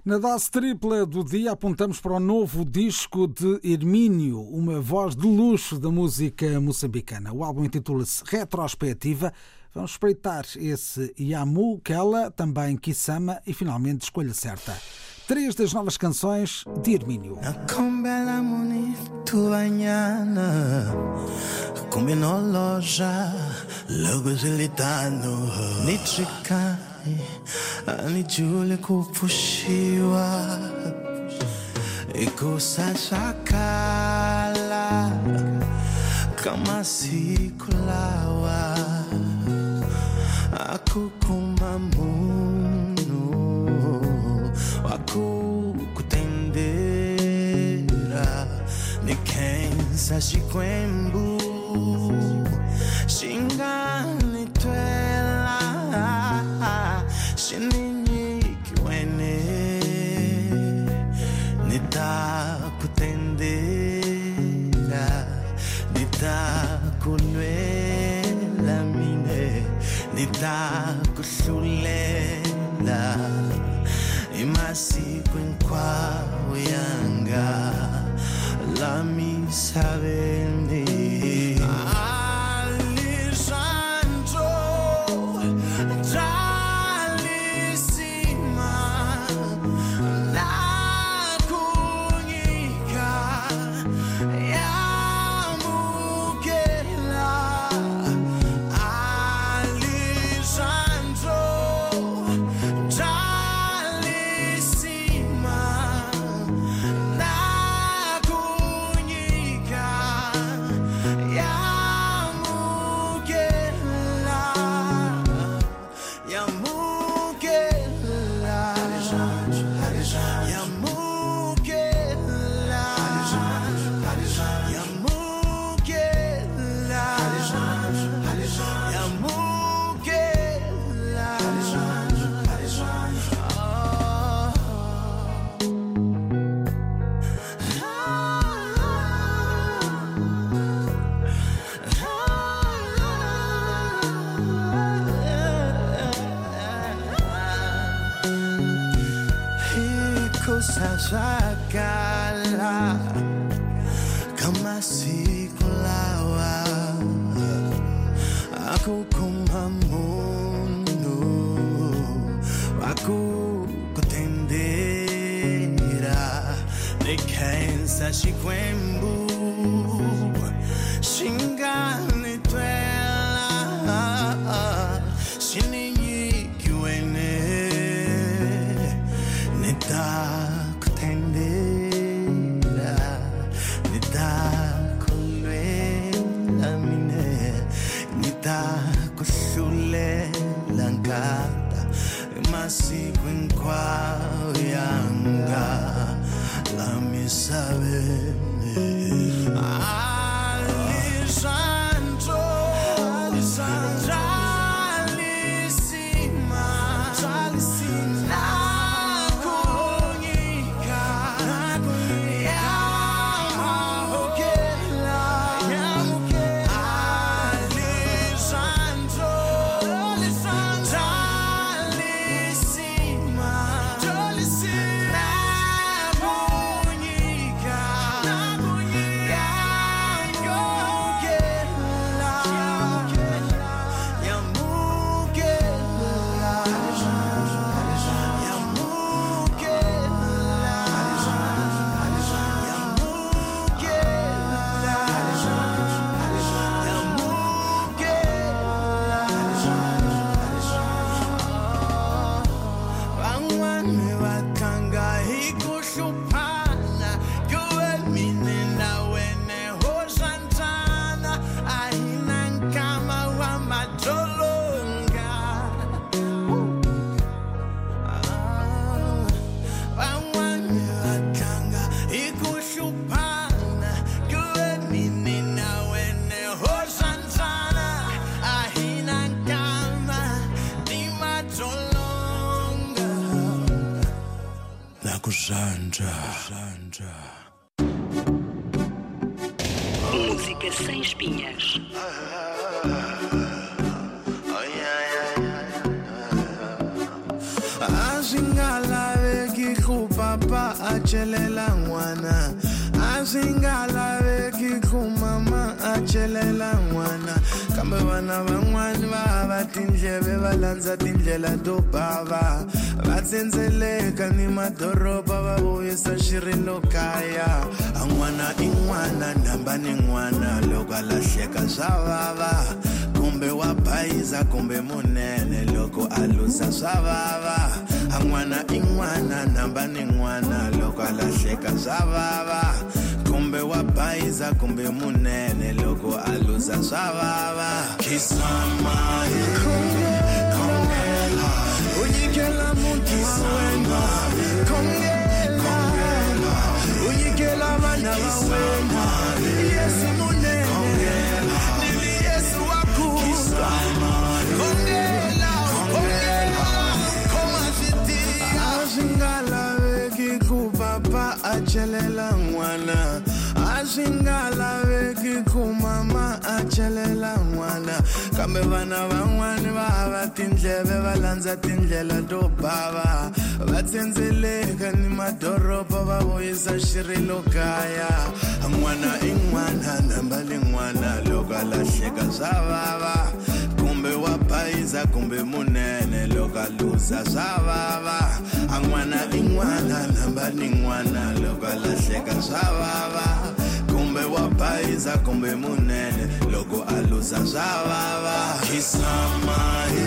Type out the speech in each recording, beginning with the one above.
Na dose tripla do dia apontamos para o novo disco de Hermínio, uma voz de luxo da música moçambicana. O álbum intitula-se Retrospectiva. Vamos espreitar esse Yamu, Kela, também Kisama e finalmente Escolha Certa. 3 das novas canções de Hermínio. Anijule kupushiwa ikusashakala kama sikulawa akukuma munu wakukutendera nikensa shikwembu shinganitwela shinikiwene nitakutendera nitakulwela mine nitakuhlulela imasiku enkwawo yanga lamisabeni Sashakala kama sikulawa akukuma mundu wakukutendera nikensa shikwembu shinganitwela shininyikiwene nitakutendera nitakulwela mine nitakuhlulela nkata imasiku enkwawo yanga lamisabeni Alessandro Música sem espinhas. Azingala que papa achelela ngwana asingalaveki ku mama achelela ngwana kambe vana van'wani va hava tindleve va landza tindlela to bava va tsendzeleka ni madoroba va vuyisa xirilo kaya an'wana in'wana namba ni n'wana loko a lahleka swa vava kumbe wa bayiza kumbe munene loko a luza swa vava an'wana in'wana namba ni n'wana loko a lahleka swa vava kumbe wa bayiza kumbe munene loko a luza swa vava kisama kongela unyikela muntu wa wena kongela unyikela vana va wena Yesu munene nili Yesu wakuza kongela koma ziti azingalaveki ku papa achelela ngwana azingalaveki ku mama achelela ngwana kambe vana van'wani va hava tindleve va landza tindlela to bava va tsendzeleka ni madoroba va vuyisa xirilo kaya n'wana in'wana namba lin'wana loko a lahleka swa vava kumbe wa bayiza kumbe munene loko a luza swa vava an'wana in'wana namba nin'wana loko a lahleka swa vava kumbe wa bayiza kumbe munene loko a luza swa vava kisama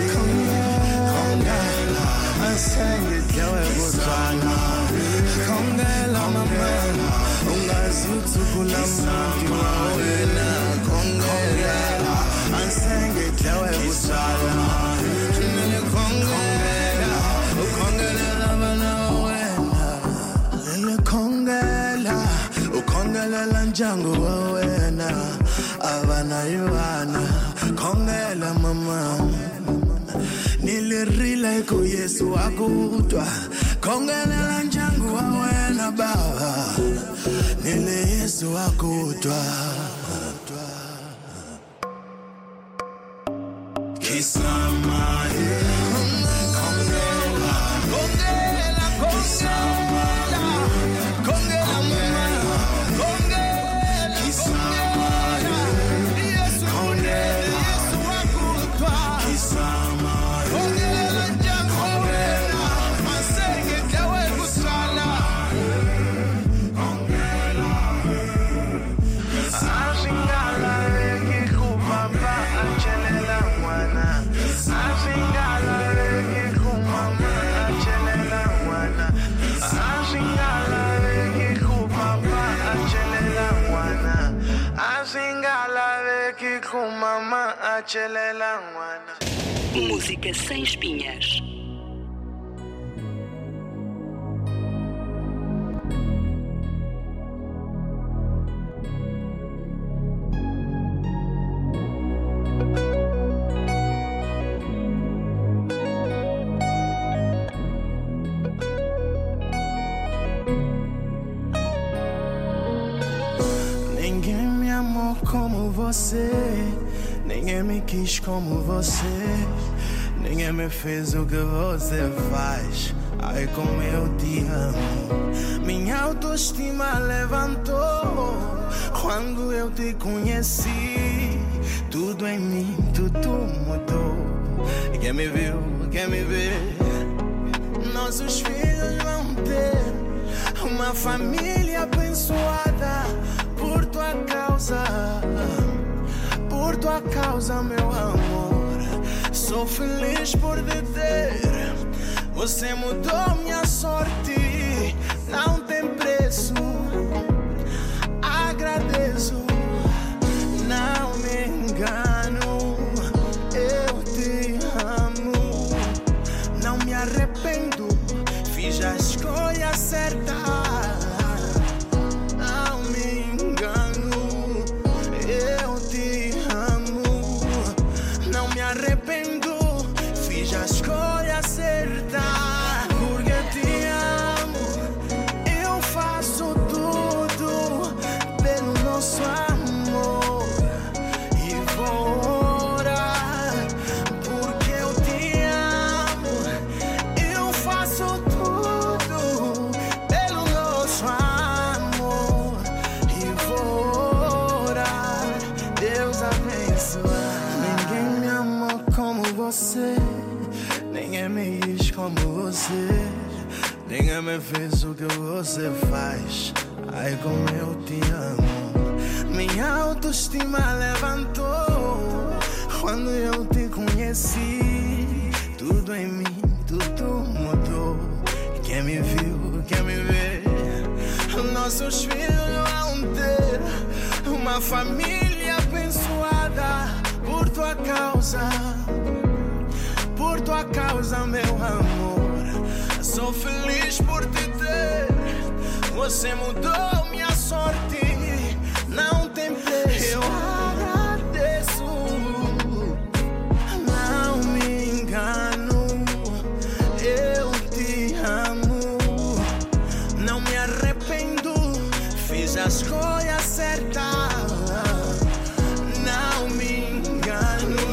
kongela asenge dlawe kutswana kongela mama ungazutsukula mnandi wa wena kongela asenge dlawe kutswana kongela ukongela vana wena lele kongela ukongela ndyangu wa wena avana yivana kongela mama nilirile ku Yesu akutwa kongela ndyangu wa wena baba nile Yesu akutwa kisama kongela kongela kongela kongela mama kongela kisama Yesu kongela Yesu akutwa kisama kongela ndyangu wa wena asenge dlawe kusala kongela asingala eki ku papa achelela ngwana asingala eki ku mama achelela ngwana asingala eki ku papa achelela ngwana asingala eki ku mama achelela ngwana. Música sem espinhas. Ninguém me amou como você, ninguém me quis como você, ninguém me fez o que você faz. Ai, como eu te amo. Minha autoestima levantou quando eu te conheci. Tudo em mim, tudo mudou. Quem me viu, quem me vê, nossos filhos vão ter uma família abençoada por tua causa. Por tua causa, meu amor, sou feliz por te ter. Você mudou minha sorte, não tem preço. Agradeço, não me engano. Eu te amo, não me arrependo. Fiz a escolha certa. Não me engano. Eu te amo, não me arrependo. Fiz a escolha certa. Porque te amo, eu faço tudo pelo nosso amor. E vou orar. Porque eu te amo, eu faço tudo pelo Ninguém me fez o que você faz. Ai, como eu te amo. Minha autoestima levantou quando eu te conheci. Tudo em mim, tudo mudou. Quem me viu, quem me vê, nossos filhos vão ter uma família abençoada por tua causa. Por tua causa, meu amor, sou feliz por te ter. Você mudou minha sorte, não tem preço. Eu agradeço, não me engano. Eu te amo, não me arrependo. Fiz a escolha certa, não me engano.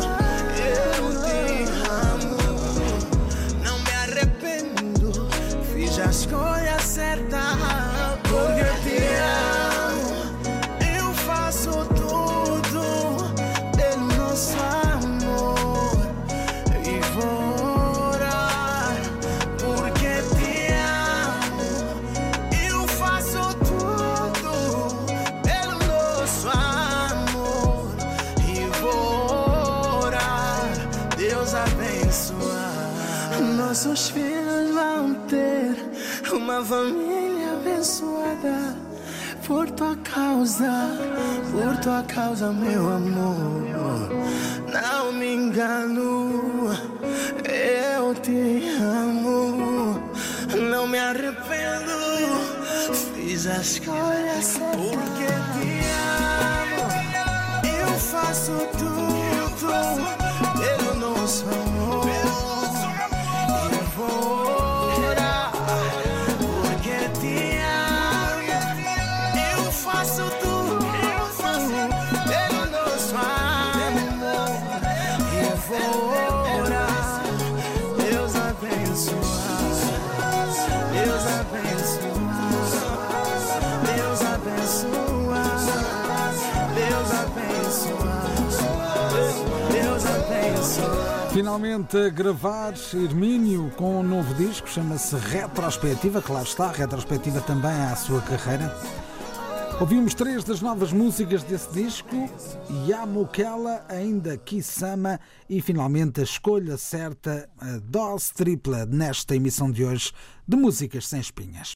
A escolha certa, porque te amo. Eu faço tudo pelo nosso amor e vou orar, porque te amo. Eu faço tudo pelo nosso amor e vou orar. Deus abençoar. Nossos filhos vão ter uma família abençoada por tua causa, meu amor. Não me engano, eu te amo, não me arrependo. Fiz a escolha certa, porque te amo. Eu faço tudo pelo nosso amor. Eu vou orar, porque te amo. Eu faço tudo pelo nosso amor. Eu vou orar. Deus abençoar. Deus abençoar. Deus abençoar. Deus abençoar. Deus abençoar. Finalmente a gravar Hermínio com um novo disco, chama-se Retrospectiva, claro está, retrospectiva também à sua carreira. Ouvimos 3 das novas músicas desse disco, Yamukela, ainda Kisama e finalmente a escolha certa, a dose tripla nesta emissão de hoje de Músicas Sem Espinhas.